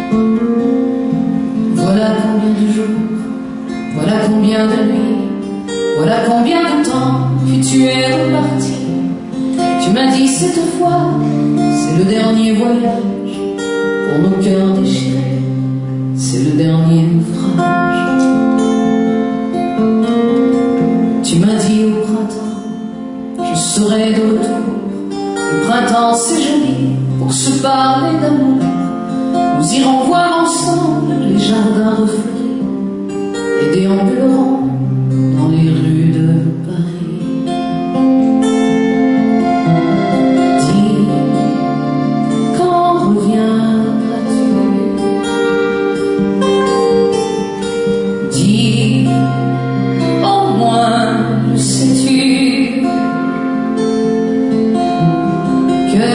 Voilà combien de jours, voilà combien de nuits, voilà combien de temps que tu es reparti. Tu m'as dit cette fois, c'est le dernier voyage pour nos cœurs déchirés, c'est le dernier naufrage. Tu m'as dit au printemps, je serai de retour. Le printemps c'est joli pour se parler d'amour. Nous irons voir ensemble les jardins refleuris et déambulerons dans les rues de Paris. Dis, quand reviendras-tu? Dis, au moins le sais-tu, que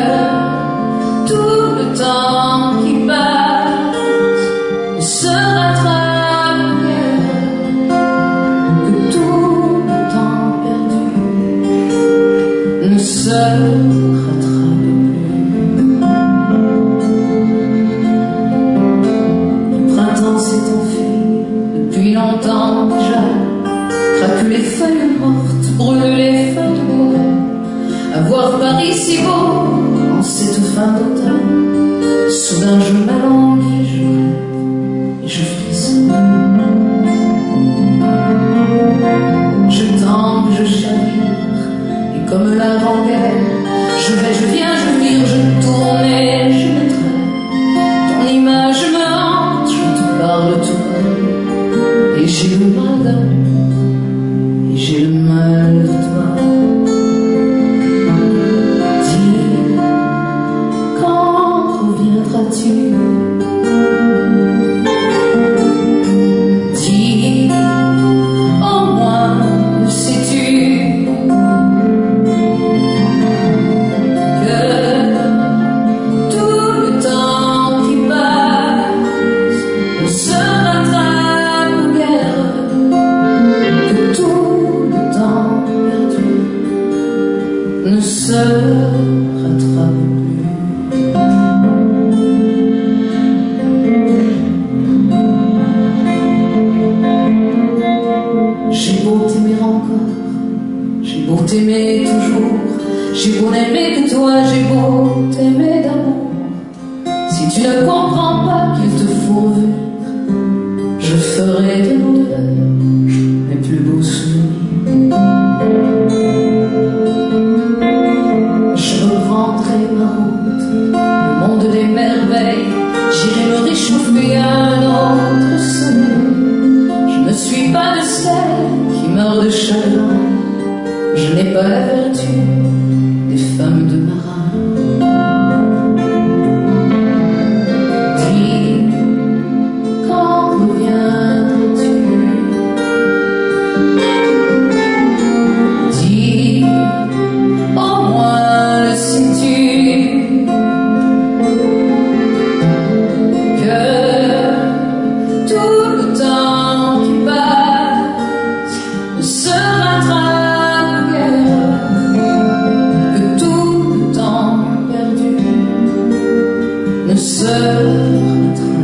tout le temps qui passe ne se rattrape guère, que tout le temps perdu ne se rattrape plus. Le printemps s'est enfui depuis longtemps déjà, craque les feuilles mortes, brûle les feuilles de bois. À voir Paris si beau en cette fin d'automne, soudain je m'alanguis, je rêve et je frissonne. Je tangue, je chavire, et comme la rengaine, je vais, je viens, je vire, je tourne et je me traîne. Ton image me hante, je te parle tout bas, et j'ai le mal d'amour, et j'ai le mal de toi. Dis, au moins le sais-tu, que tout le temps qui passe ne se rattrape guère, que tout le temps perdu ne se rattrape plus. J'ai beau t'aimer encore, j'ai beau t'aimer toujours, j'ai beau n'aimer que toi, j'ai beau t'aimer d'amour. Si tu ne comprends pas qu'il te faut revenir, je ferai de nos deux mes plus beaux souvenirs. Je reprendrai ma route, le monde des merveilles, j'irai me réchauffer à un autre soleil. Je ne suis pas de celle qui meurt de chagrin, je n'ai pas la vertu des femmes de marin. Dis, quand reviendras-tu? Dis, au moins le sais-tu, que tout le temps qui passe ne se rattrape guère, que tout le temps perdu ne se rattrape.